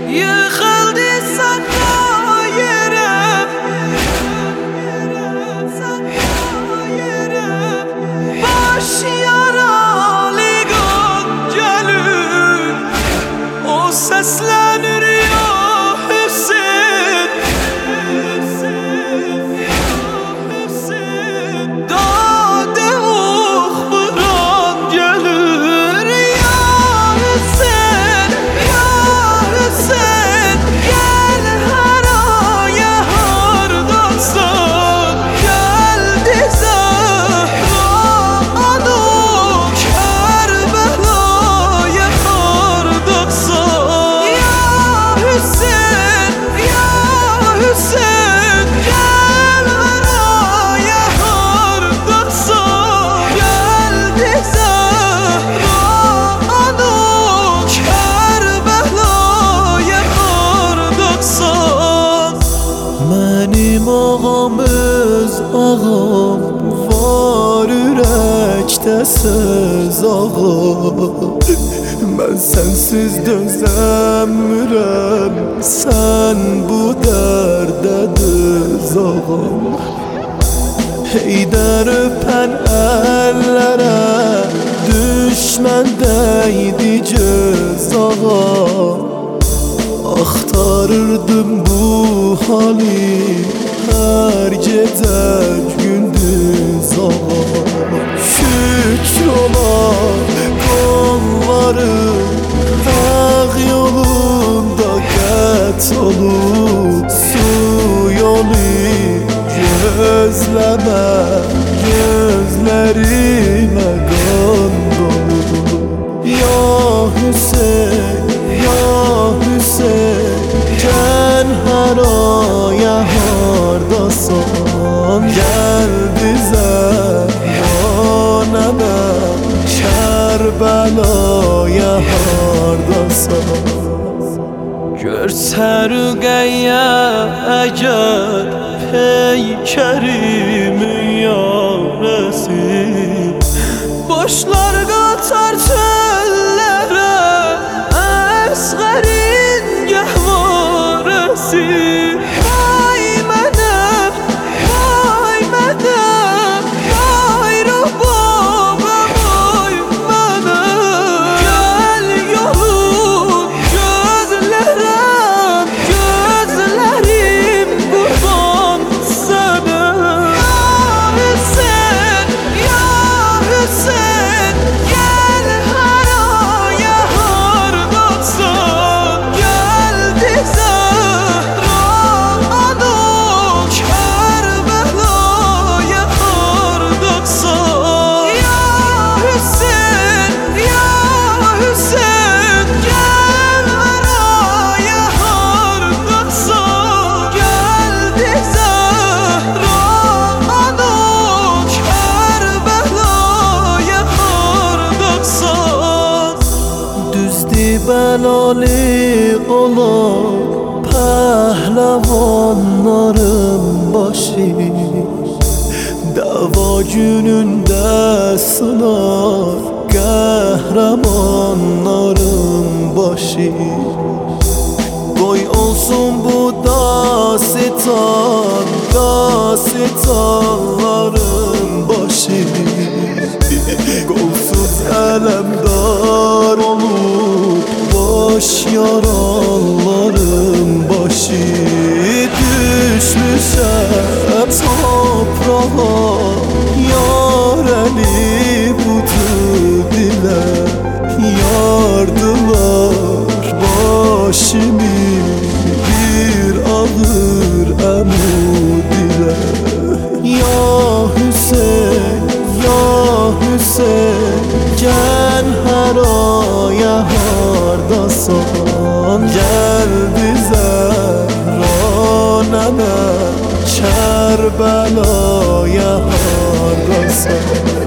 Yıkıldı sana yerim, baş yaralı Goncalı. O seslenir ya Hüseyin, dade oh vuran gelir. Ya Hüseyin, ya Hüseyin, gel haraya hardansın. Geldi Zehra anam, Kerbela'ya hardansın. Ya Hüseyin, ya Hüseyin, gel haraya hardansın. Geldi Zehra anam, Kerbela'ya hardansın. Mənim ağam öz ağam, var ürəkdə söz ağam. Mən sənsiz dözəmirəm, sən bu dərdə düz ağam. Heydər öpən əllərə düşmən dəydi göz ağam. Axtarırdım bu hali her gece gündüz ağam. Şükür ola qollarım ağ yolunda qət olub. Su yolu gözləmə, gözlərimə qan dolub. Ya Hüseyin, ya Hüseyin, gel haraya hardasan. Geldi Zehra nənəm, Kerbela'ya hardasan. Görsə Rüqəyyə əgər peykərimin yarəsi, boşlar qatar çöllərə əsğərin gəhvarəsi. Vay mənəm, vay mənəm, vay rubabam, vay mənəm. Gəl yolun gözlərəm, gözlərim qurban sənə. Ya Hüseyin, ya Hüseyin, gel haraya hardansın. Geldi Zehra anam, Kerbela'ya hardansın. Ya Hüseyin, ya Hüseyin, gel haraya hardansın. Geldi Zehra anam, Kerbela'ya hardansın. Düzdü bəlalı olan pəhləvanların başı, dava günündə sınar qəhrəmanların başı. Qoy olsun bu dastan, dastanların başı. Qolsuz ələmdar olub baş yaraların başı. Düşmüşəm toprağa, yar əli budu dilə. Yardılar başımı bir ağır əmud ilə. Ya Hüseyin, ya Hüseyin, gel haraya hardasan. Geldi Zehra nənəm, Kerbela'ya hardasan.